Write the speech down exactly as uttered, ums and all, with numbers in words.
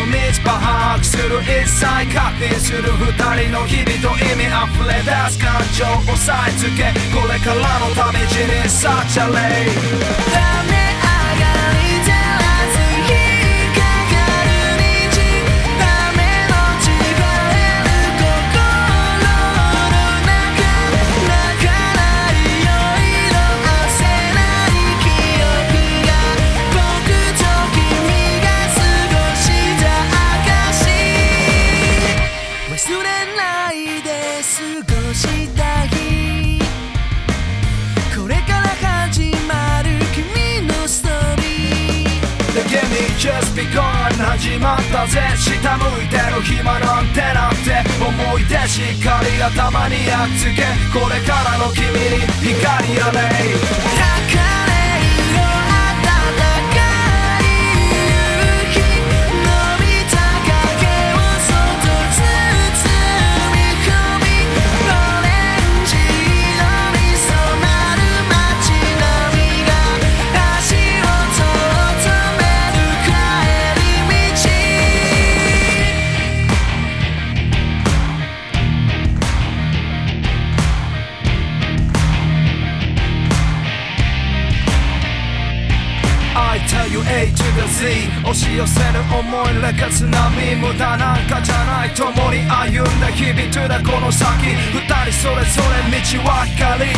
道把握する一切確認する二人の日々と意味あふれ出す感情を押さえつけこれからの旅路に Such a lay Just begun 始まったぜ下向いてる暇なんてなくて思い出しっかり頭に焼き付けこれからの君に光やねA to the Z 押し寄せる思い烈血波無駄なんかじゃない共に歩んだ日々とだこの先二人それぞれ道は光